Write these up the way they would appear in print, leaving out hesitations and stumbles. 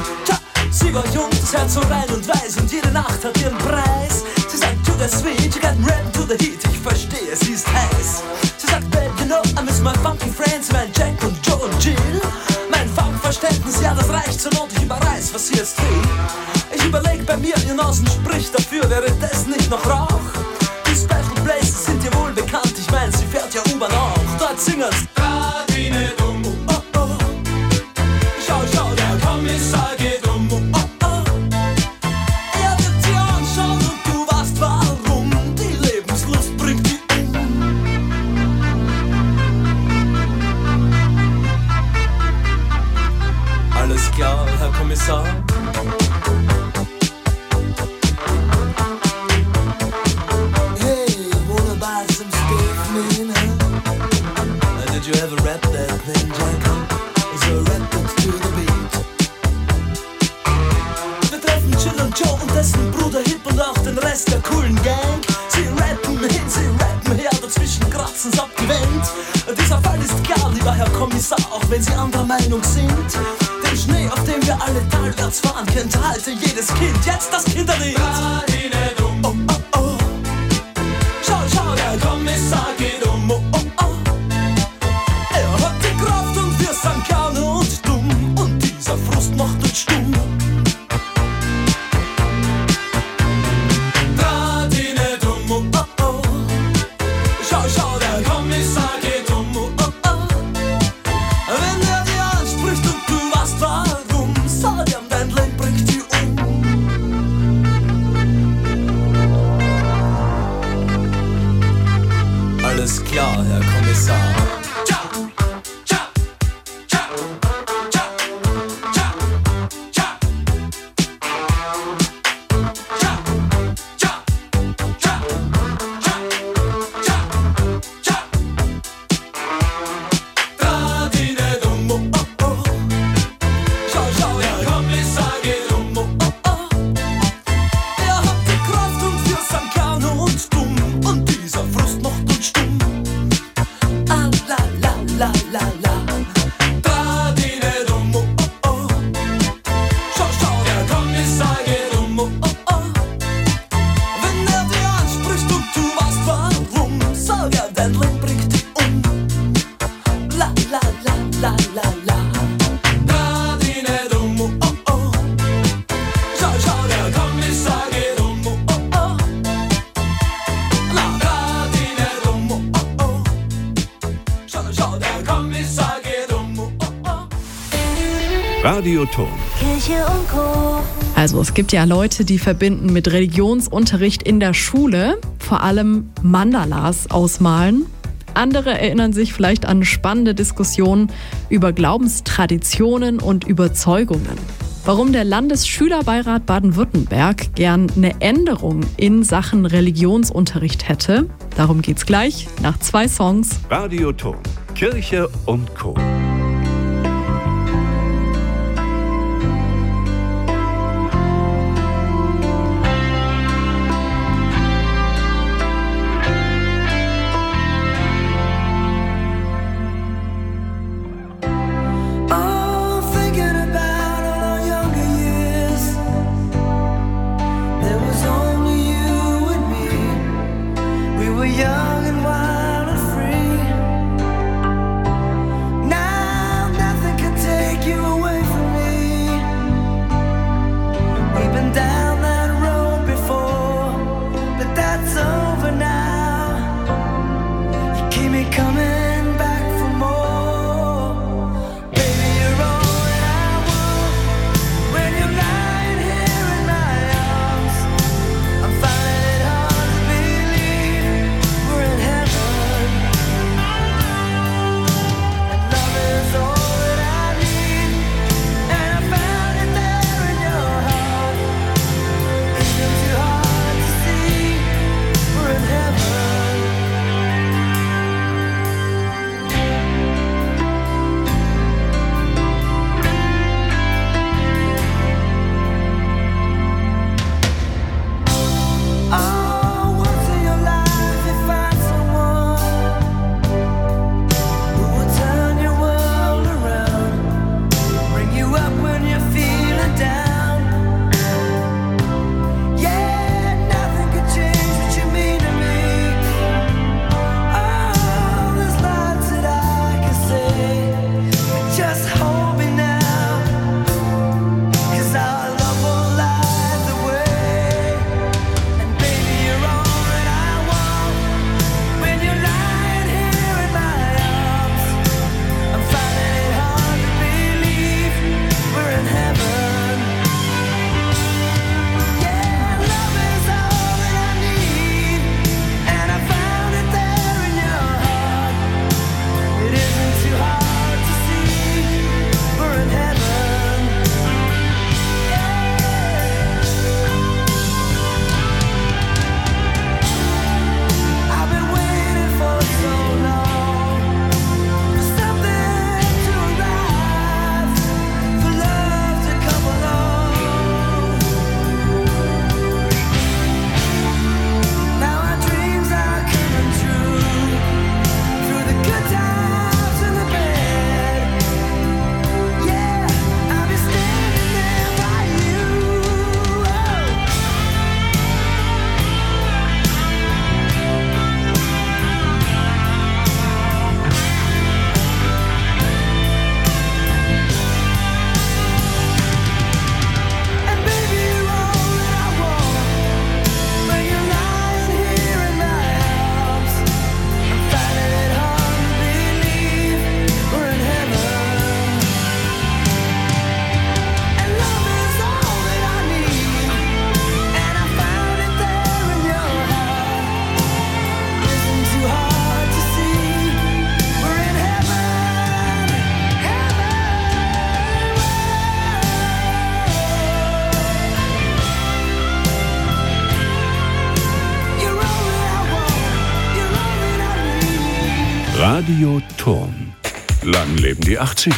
Tja, sie war jung, das Herz so rein und weiß und jede Nacht hat ihren Preis. Sie sagt, to the sweet, you got rap to the heat. Ich verstehe, sie ist heiß. Sie sagt, babe, you know, I miss my funky friends, mein Jack und Joe und Jill. Mein Funkverständnis, ja, das reicht zur Not, ich überreiß, was sie jetzt will. Ich überleg bei mir, ihr Nasen spricht dafür, wäre das nicht noch Rauch? Die Special Places sind dir wohl bekannt, ich mein, sie fährt ja U-Bahn auch. Dort singen's Radine dumm, oh oh. Schau, schau, der Kommissar geht um, oh oh. Er wird dir anschauen und du weißt warum. Die Lebenslust bringt die um. Alles klar, Herr Kommissar. Did you ever rap that plain Jack? So rap it to the beat. Wir treffen Jill und Joe und dessen Bruder Hip und auch den Rest der coolen Gang. Sie rappen hin, sie rappen her, dazwischen kratzen's ab die Wand. Dieser Fall ist klar, lieber Herr Kommissar, auch wenn Sie anderer Meinung sind. Den Schnee, auf dem wir alle talwärts fahren, kennt halte jedes Kind. Jetzt das Kinderlied. Oh, oh, oh. Schau, schau, der Kommissar geht um, oh, oh, oh. Sind gerne und dumm und dieser Frust macht uns stumm. Radine dumm, oh oh oh. Schau, schau, der Kommissar geht um, oh oh oh. Wenn er dir anspricht und du weißt warum, sag ihm, dein Leben bringt dich um. Alles klar, Herr Kommissar. Radioton. Kirche und Co. Also es gibt ja Leute, die verbinden mit Religionsunterricht in der Schule vor allem Mandalas ausmalen. Andere erinnern sich vielleicht an spannende Diskussionen über Glaubenstraditionen und Überzeugungen. Warum der Landesschülerbeirat Baden-Württemberg gern eine Änderung in Sachen Religionsunterricht hätte, darum geht's gleich nach 2 Songs. Radioton. Kirche und Co. Young and wild and free. Now Radio Ton. Lang leben die 80er.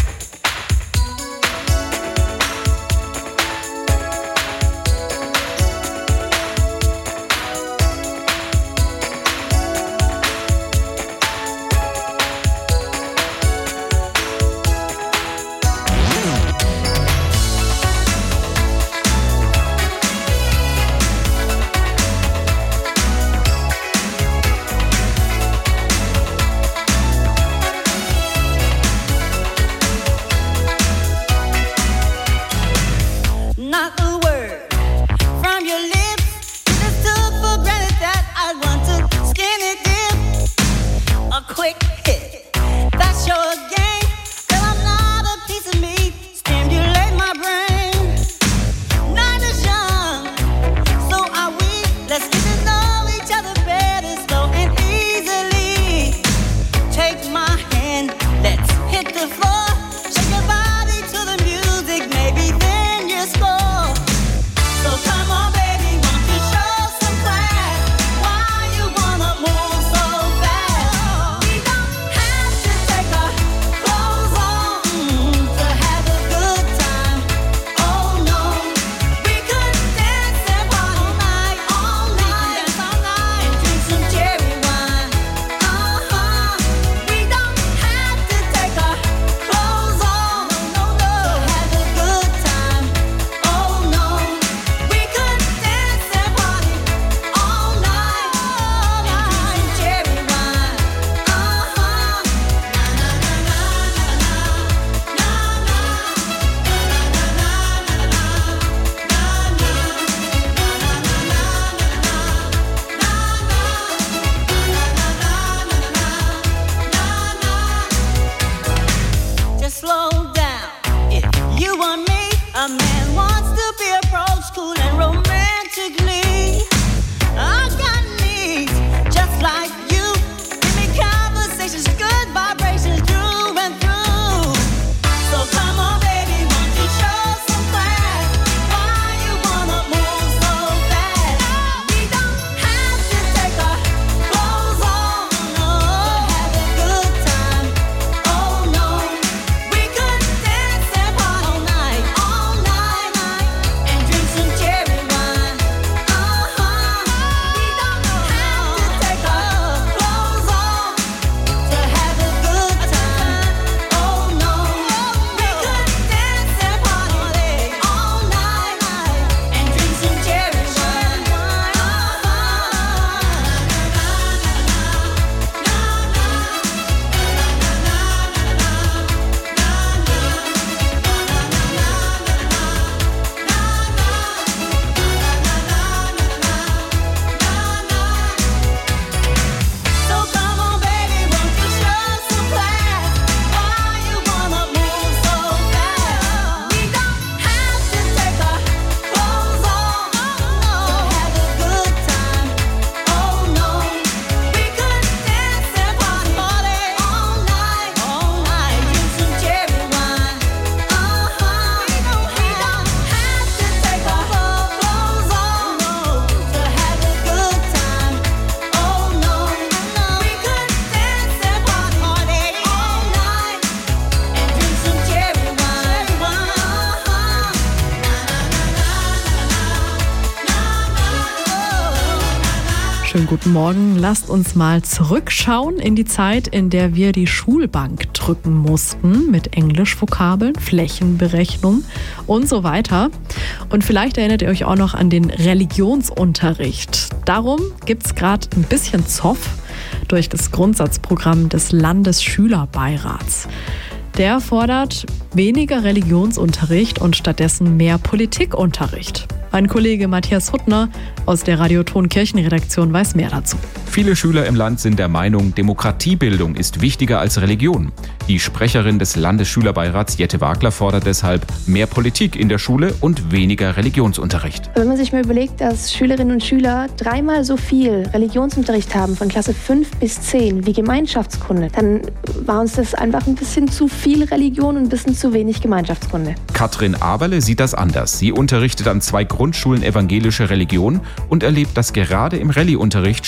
Schönen guten Morgen. Lasst uns mal zurückschauen in die Zeit, in der wir die Schulbank drücken mussten mit Englischvokabeln, Flächenberechnung und so weiter. Und vielleicht erinnert ihr euch auch noch an den Religionsunterricht. Darum gibt es gerade ein bisschen Zoff durch das Grundsatzprogramm des Landesschülerbeirats. Der fordert weniger Religionsunterricht und stattdessen mehr Politikunterricht. Mein Kollege Matthias Huttner aus der Radio Ton Kirchenredaktion weiß mehr dazu. Viele Schüler im Land sind der Meinung, Demokratiebildung ist wichtiger als Religion. Die Sprecherin des Landesschülerbeirats Jette Wagler fordert deshalb mehr Politik in der Schule und weniger Religionsunterricht. Wenn man sich mal überlegt, dass Schülerinnen und Schüler 3-mal so viel Religionsunterricht haben von Klasse 5 bis 10 wie Gemeinschaftskunde, dann war uns das einfach ein bisschen zu viel Religion und ein bisschen zu wenig Gemeinschaftskunde. Katrin Aberle sieht das anders. Sie unterrichtet an 2 Grundschulen evangelische Religion und erlebt, dass gerade im Rallye-Unterricht Schüler über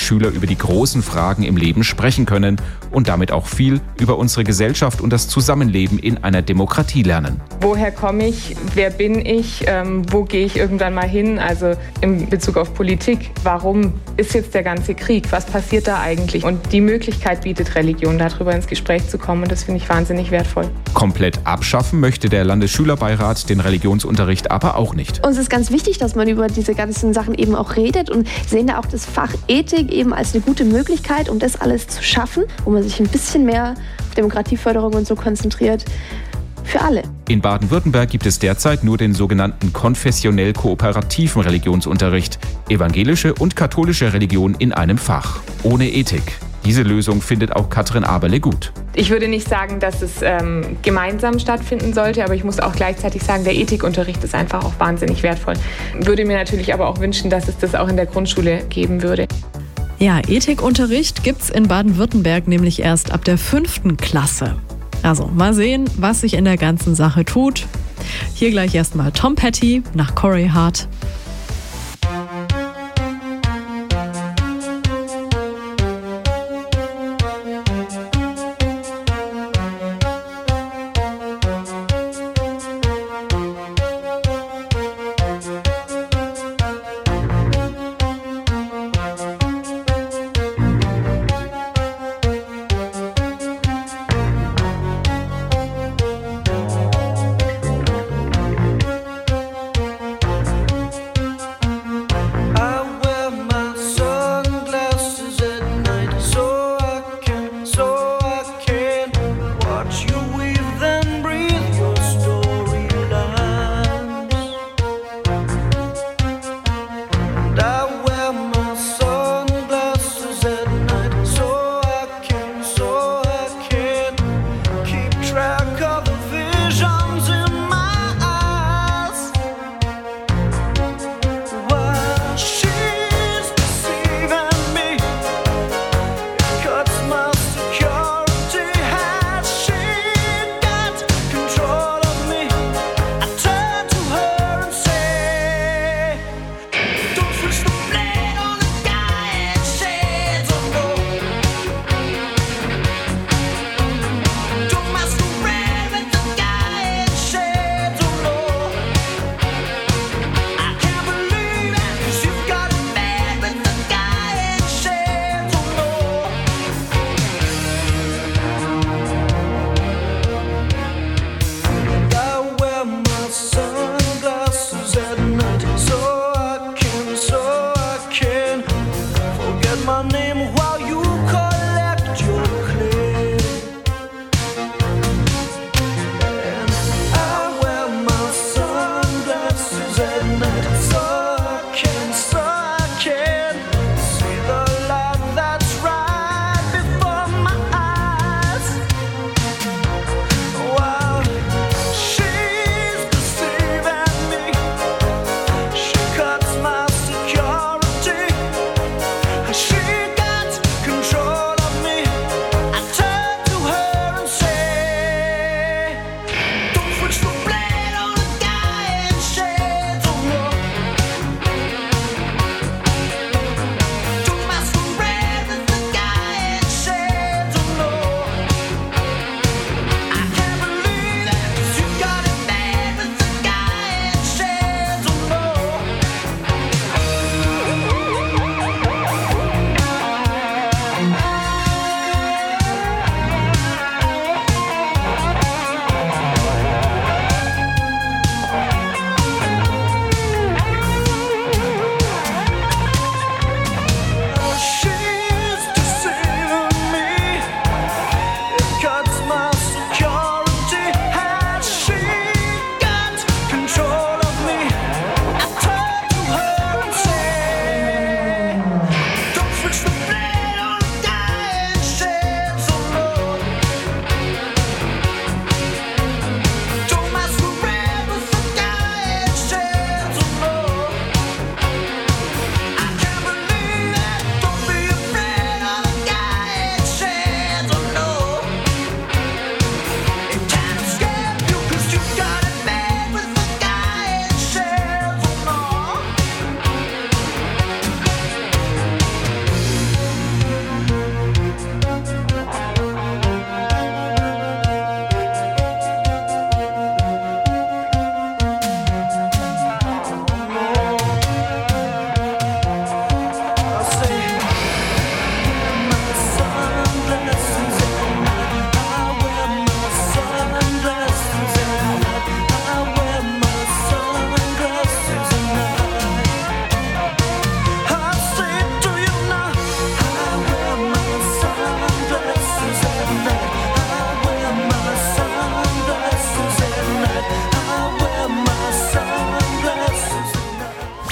die großen Fragen im Leben sprechen können und damit auch viel über unsere Gesellschaft und das Zusammenleben in einer Demokratie lernen. Woher komme ich? Wer bin ich? Wo gehe ich irgendwann mal hin? Also in Bezug auf Politik. Warum ist jetzt der ganze Krieg? Was passiert da eigentlich? Und die Möglichkeit bietet Religion, darüber ins Gespräch zu kommen. Und das finde ich wahnsinnig wertvoll. Komplett abschaffen möchte der Landesschülerbeirat den Religionsunterricht aber auch nicht. Uns ist ganz wichtig, dass man über diese ganzen Sachen eben auch redet und sehen da auch das Fach Ethik eben als eine gute Möglichkeit, um das alles zu schaffen, wo man sich ein bisschen mehr auf Demokratieförderung und so konzentriert. Für alle. In Baden-Württemberg gibt es derzeit nur den sogenannten konfessionell kooperativen Religionsunterricht. Evangelische und katholische Religion in einem Fach. Ohne Ethik. Diese Lösung findet auch Katrin Aberle gut. Ich würde nicht sagen, dass es gemeinsam stattfinden sollte, aber ich muss auch gleichzeitig sagen, der Ethikunterricht ist einfach auch wahnsinnig wertvoll. Würde mir natürlich aber auch wünschen, dass es das auch in der Grundschule geben würde. Ja, Ethikunterricht gibt's in Baden-Württemberg nämlich erst ab der 5. Klasse. Also mal sehen, was sich in der ganzen Sache tut. Hier gleich erstmal Tom Petty nach Corey Hart.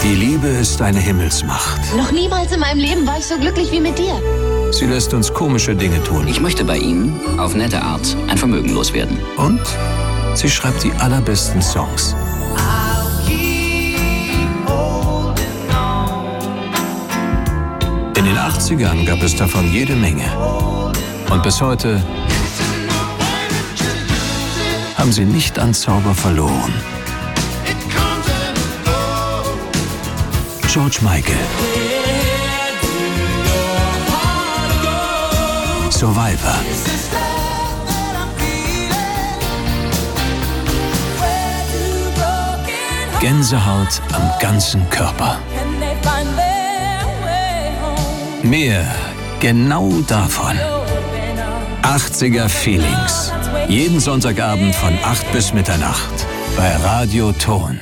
Die Liebe ist eine Himmelsmacht. Noch niemals in meinem Leben war ich so glücklich wie mit dir. Sie lässt uns komische Dinge tun. Ich möchte bei Ihnen auf nette Art ein Vermögen loswerden. Und sie schreibt die allerbesten Songs. In den 80ern gab es davon jede Menge. Und bis heute haben sie nicht an Zauber verloren. George Michael. Survivor. Gänsehaut am ganzen Körper. Mehr genau davon. 80er Feelings. Jeden Sonntagabend von 8 bis Mitternacht bei Radio Ton.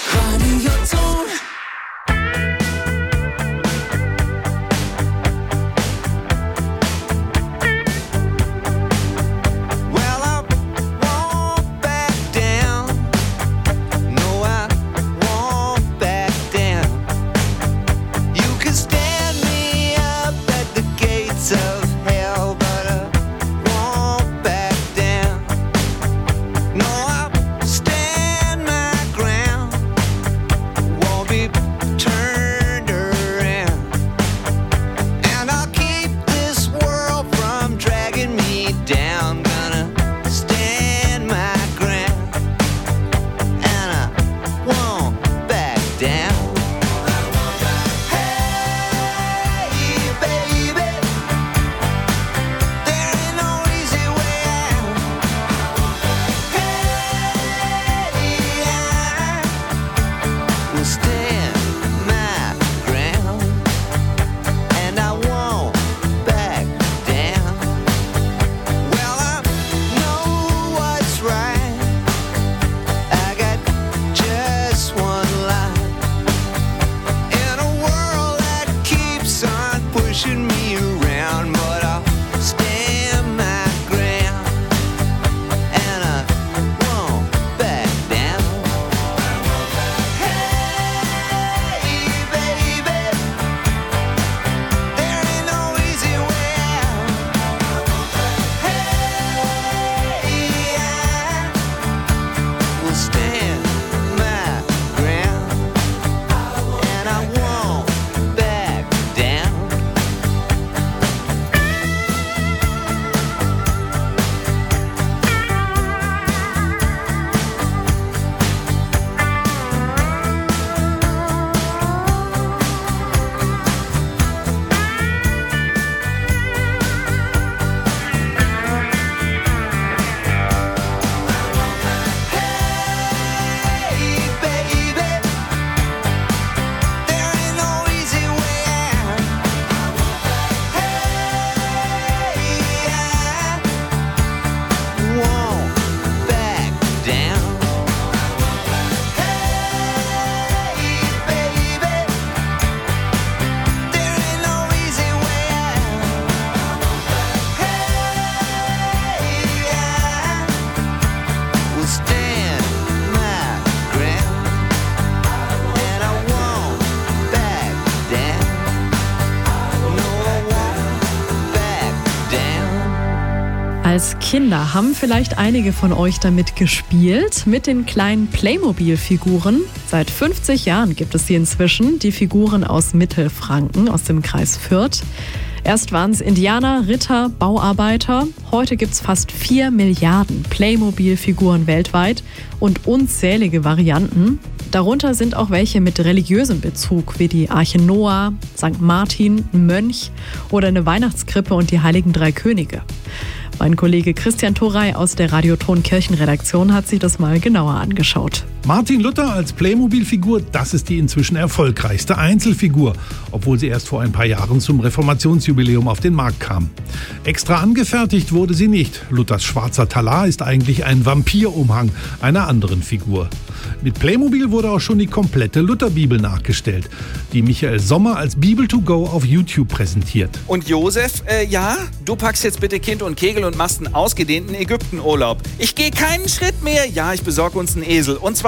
Als Kinder haben vielleicht einige von euch damit gespielt, mit den kleinen Playmobil-Figuren. Seit 50 Jahren gibt es sie inzwischen, die Figuren aus Mittelfranken, aus dem Kreis Fürth. Erst waren es Indianer, Ritter, Bauarbeiter. Heute gibt es fast 4 Milliarden Playmobil-Figuren weltweit und unzählige Varianten. Darunter sind auch welche mit religiösem Bezug, wie die Arche Noah, St. Martin, ein Mönch oder eine Weihnachtskrippe und die Heiligen Drei Könige. Mein Kollege Christian Thorey aus der Radio Ton Kirchenredaktion hat sich das mal genauer angeschaut. Martin Luther als Playmobil-Figur, das ist die inzwischen erfolgreichste Einzelfigur, obwohl sie erst vor ein paar Jahren zum Reformationsjubiläum auf den Markt kam. Extra angefertigt wurde sie nicht. Luthers schwarzer Talar ist eigentlich ein Vampirumhang einer anderen Figur. Mit Playmobil wurde auch schon die komplette Lutherbibel nachgestellt, die Michael Sommer als Bibel to go auf YouTube präsentiert. Und Josef, ja, du packst jetzt bitte Kind und Kegel und machst einen ausgedehnten Ägyptenurlaub. Ich gehe keinen Schritt mehr. Ja, ich besorge uns einen Esel. Und zwar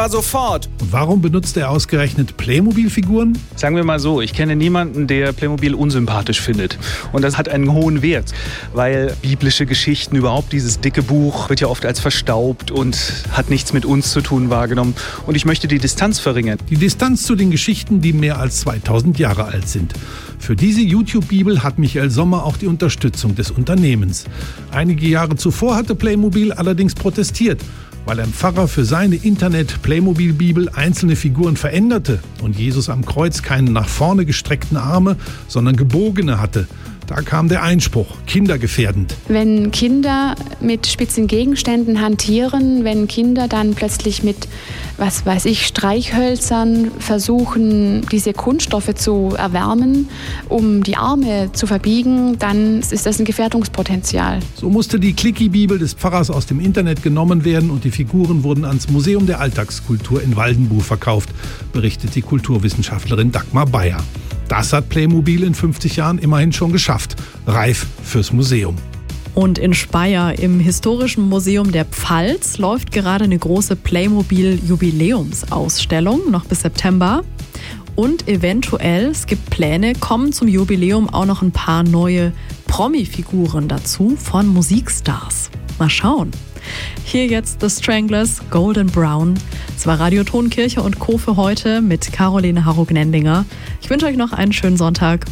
zwar sofort. Und warum benutzt er ausgerechnet Playmobil-Figuren? Sagen wir mal so, ich kenne niemanden, der Playmobil unsympathisch findet. Und das hat einen hohen Wert, weil biblische Geschichten, überhaupt dieses dicke Buch, wird ja oft als verstaubt und hat nichts mit uns zu tun wahrgenommen. Und ich möchte die Distanz verringern. Die Distanz zu den Geschichten, die mehr als 2000 Jahre alt sind. Für diese YouTube-Bibel hat Michael Sommer auch die Unterstützung des Unternehmens. Einige Jahre zuvor hatte Playmobil allerdings protestiert, weil ein Pfarrer für seine Internet-Playmobil-Bibel einzelne Figuren veränderte und Jesus am Kreuz keine nach vorne gestreckten Arme, sondern gebogene hatte. Da kam der Einspruch, kindergefährdend. Wenn Kinder mit spitzen Gegenständen hantieren, wenn Kinder dann plötzlich mit, Streichhölzern versuchen, diese Kunststoffe zu erwärmen, um die Arme zu verbiegen, dann ist das ein Gefährdungspotenzial. So musste die Clicky-Bibel des Pfarrers aus dem Internet genommen werden und die Figuren wurden ans Museum der Alltagskultur in Waldenbuch verkauft, berichtet die Kulturwissenschaftlerin Dagmar Bayer. Das hat Playmobil in 50 Jahren immerhin schon geschafft. Reif fürs Museum. Und in Speyer im Historischen Museum der Pfalz läuft gerade eine große Playmobil-Jubiläumsausstellung, noch bis September. Und eventuell, es gibt Pläne, kommen zum Jubiläum auch noch ein paar neue Promi-Figuren dazu von Musikstars. Mal schauen. Hier jetzt The Stranglers, Golden Brown. Es war Radio Tonkirche und Co. für heute mit Caroline Harro-Gnendinger. Ich wünsche euch noch einen schönen Sonntag.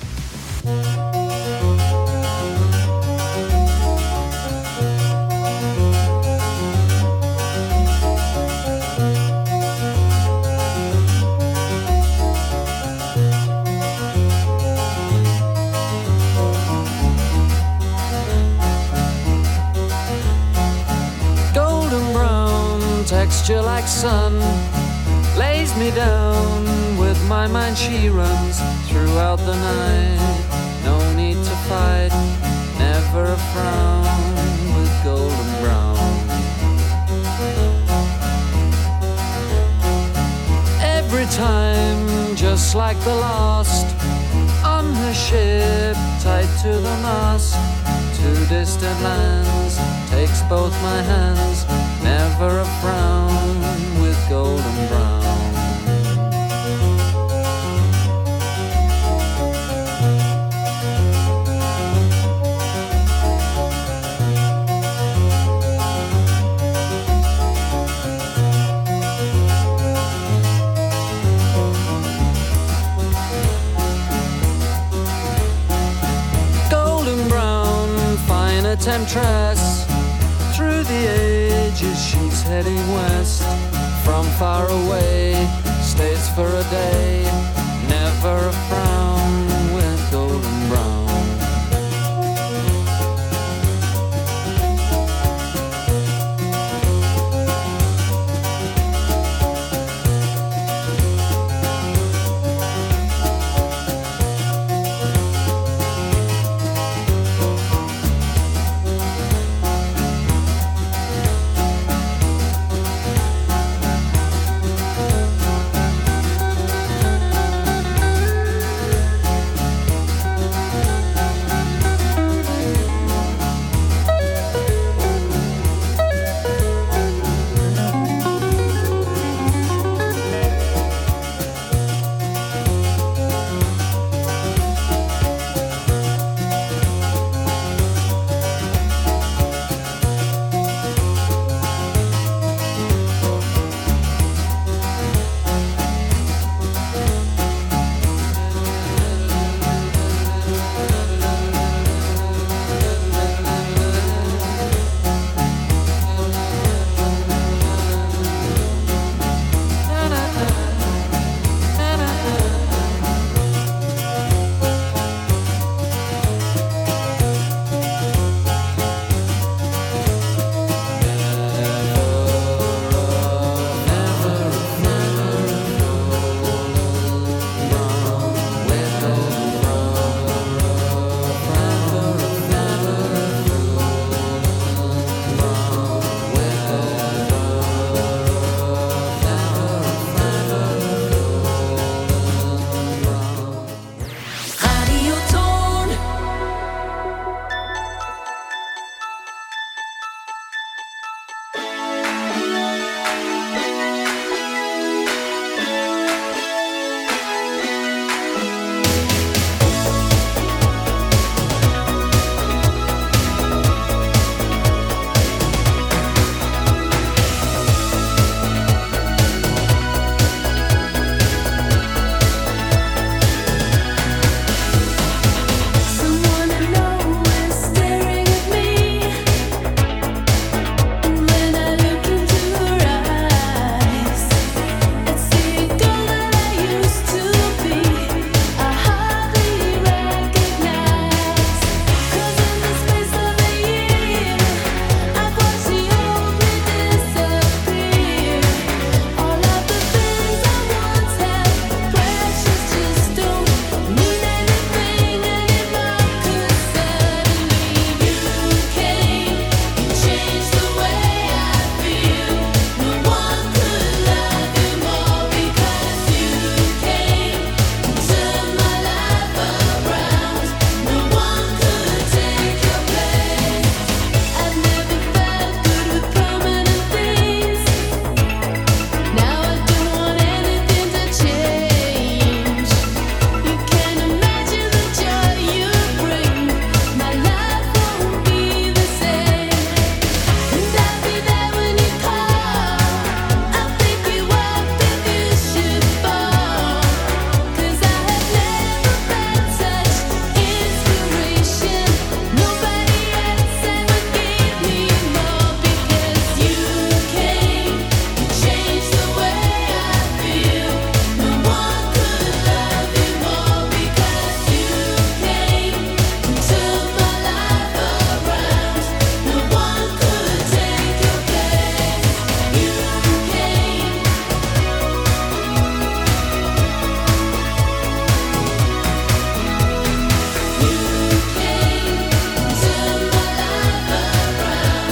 Texture like sun lays me down. With my mind she runs throughout the night. No need to fight, never a frown with golden brown. Every time, just like the last, on her ship, tied to the mast, to distant lands, takes both my hands, never a frown with golden brown. Golden brown, fine a temptress. Through the ages she's heading west. From far away